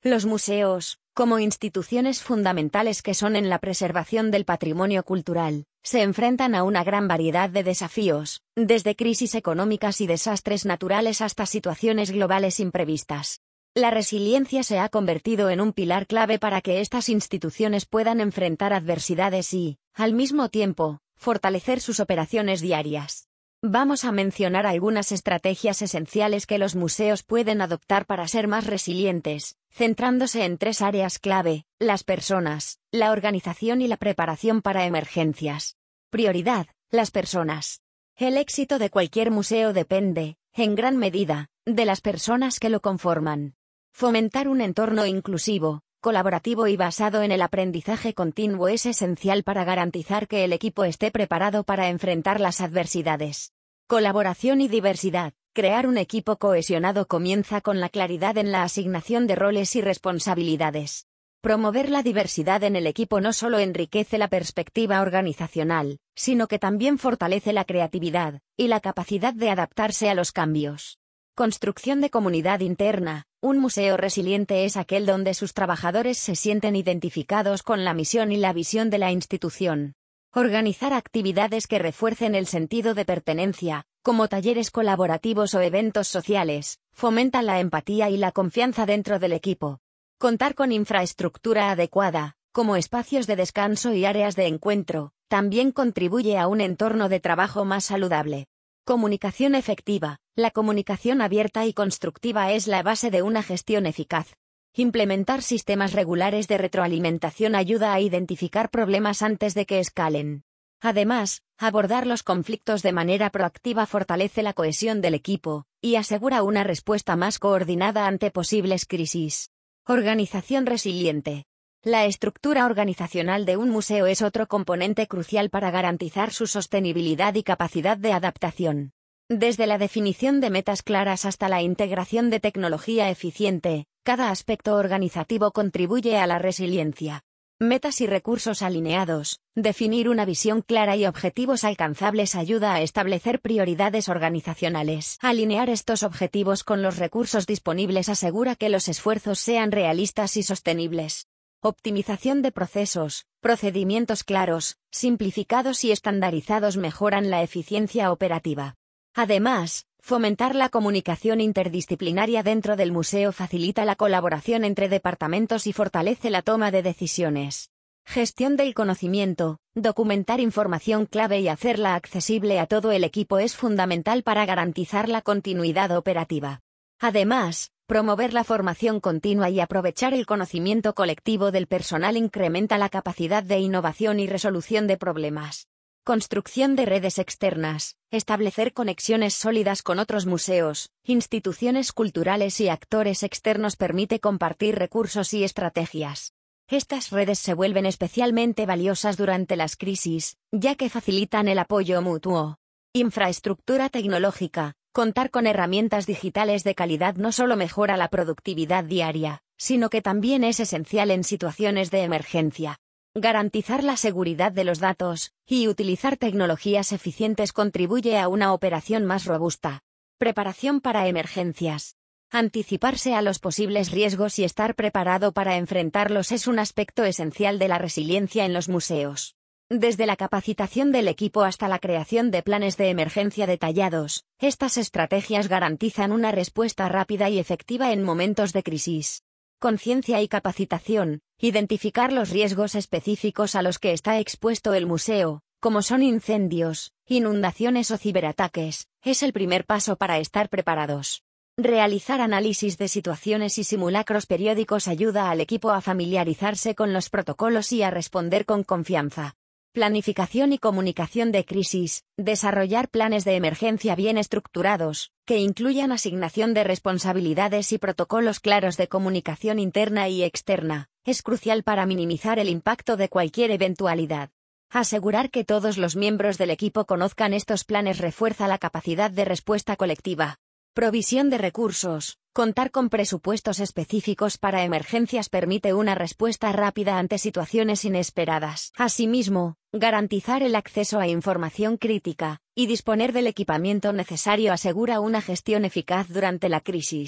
Los museos, como instituciones fundamentales que son en la preservación del patrimonio cultural, se enfrentan a una gran variedad de desafíos, desde crisis económicas y desastres naturales hasta situaciones globales imprevistas. La resiliencia se ha convertido en un pilar clave para que estas instituciones puedan enfrentar adversidades y, al mismo tiempo, fortalecer sus operaciones diarias. Vamos a mencionar algunas estrategias esenciales que los museos pueden adoptar para ser más resilientes, centrándose en 3 áreas clave: las personas, la organización y la preparación para emergencias. Prioridad: las personas. El éxito de cualquier museo depende, en gran medida, de las personas que lo conforman. Fomentar un entorno inclusivo, colaborativo y basado en el aprendizaje continuo es esencial para garantizar que el equipo esté preparado para enfrentar las adversidades. Colaboración y diversidad. Crear un equipo cohesionado comienza con la claridad en la asignación de roles y responsabilidades. Promover la diversidad en el equipo no solo enriquece la perspectiva organizacional, sino que también fortalece la creatividad y la capacidad de adaptarse a los cambios. Construcción de comunidad interna. Un museo resiliente es aquel donde sus trabajadores se sienten identificados con la misión y la visión de la institución. Organizar actividades que refuercen el sentido de pertenencia, como talleres colaborativos o eventos sociales, fomenta la empatía y la confianza dentro del equipo. Contar con infraestructura adecuada, como espacios de descanso y áreas de encuentro, también contribuye a un entorno de trabajo más saludable. Comunicación efectiva. La comunicación abierta y constructiva es la base de una gestión eficaz. Implementar sistemas regulares de retroalimentación ayuda a identificar problemas antes de que escalen. Además, abordar los conflictos de manera proactiva fortalece la cohesión del equipo y asegura una respuesta más coordinada ante posibles crisis. Organización resiliente. La estructura organizacional de un museo es otro componente crucial para garantizar su sostenibilidad y capacidad de adaptación. Desde la definición de metas claras hasta la integración de tecnología eficiente, cada aspecto organizativo contribuye a la resiliencia. Metas y recursos alineados. Definir una visión clara y objetivos alcanzables ayuda a establecer prioridades organizacionales. Alinear estos objetivos con los recursos disponibles asegura que los esfuerzos sean realistas y sostenibles. Optimización de procesos. Procedimientos claros, simplificados y estandarizados mejoran la eficiencia operativa. Además, fomentar la comunicación interdisciplinaria dentro del museo facilita la colaboración entre departamentos y fortalece la toma de decisiones. Gestión del conocimiento. Documentar información clave y hacerla accesible a todo el equipo es fundamental para garantizar la continuidad operativa. Además, promover la formación continua y aprovechar el conocimiento colectivo del personal incrementa la capacidad de innovación y resolución de problemas. Construcción de redes externas. Establecer conexiones sólidas con otros museos, instituciones culturales y actores externos permite compartir recursos y estrategias. Estas redes se vuelven especialmente valiosas durante las crisis, ya que facilitan el apoyo mutuo. Infraestructura tecnológica. Contar con herramientas digitales de calidad no solo mejora la productividad diaria, sino que también es esencial en situaciones de emergencia. Garantizar la seguridad de los datos y utilizar tecnologías eficientes contribuye a una operación más robusta. Preparación para emergencias. Anticiparse a los posibles riesgos y estar preparado para enfrentarlos es un aspecto esencial de la resiliencia en los museos. Desde la capacitación del equipo hasta la creación de planes de emergencia detallados, estas estrategias garantizan una respuesta rápida y efectiva en momentos de crisis. Conciencia y capacitación. Identificar los riesgos específicos a los que está expuesto el museo, como son incendios, inundaciones o ciberataques, es el primer paso para estar preparados. Realizar análisis de situaciones y simulacros periódicos ayuda al equipo a familiarizarse con los protocolos y a responder con confianza. Planificación y comunicación de crisis. Desarrollar planes de emergencia bien estructurados, que incluyan asignación de responsabilidades y protocolos claros de comunicación interna y externa, es crucial para minimizar el impacto de cualquier eventualidad. Asegurar que todos los miembros del equipo conozcan estos planes refuerza la capacidad de respuesta colectiva. Provisión de recursos. Contar con presupuestos específicos para emergencias permite una respuesta rápida ante situaciones inesperadas. Asimismo, garantizar el acceso a información crítica y disponer del equipamiento necesario asegura una gestión eficaz durante la crisis.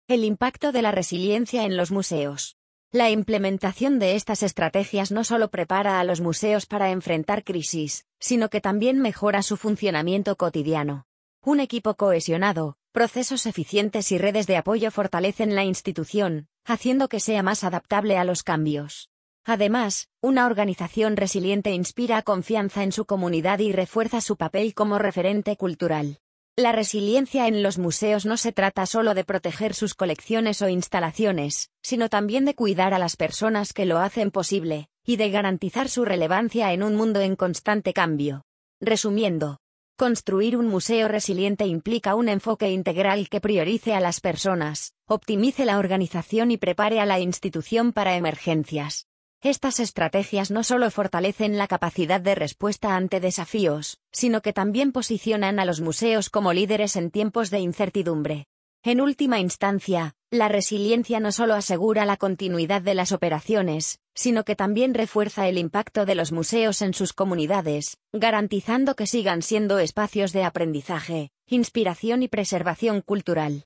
El impacto de la resiliencia en los museos. La implementación de estas estrategias no solo prepara a los museos para enfrentar crisis, sino que también mejora su funcionamiento cotidiano. Un equipo cohesionado, procesos eficientes y redes de apoyo fortalecen la institución, haciendo que sea más adaptable a los cambios. Además, una organización resiliente inspira confianza en su comunidad y refuerza su papel como referente cultural. La resiliencia en los museos no se trata solo de proteger sus colecciones o instalaciones, sino también de cuidar a las personas que lo hacen posible, y de garantizar su relevancia en un mundo en constante cambio. Resumiendo, construir un museo resiliente implica un enfoque integral que priorice a las personas, optimice la organización y prepare a la institución para emergencias. Estas estrategias no solo fortalecen la capacidad de respuesta ante desafíos, sino que también posicionan a los museos como líderes en tiempos de incertidumbre. En última instancia, la resiliencia no solo asegura la continuidad de las operaciones, sino que también refuerza el impacto de los museos en sus comunidades, garantizando que sigan siendo espacios de aprendizaje, inspiración y preservación cultural.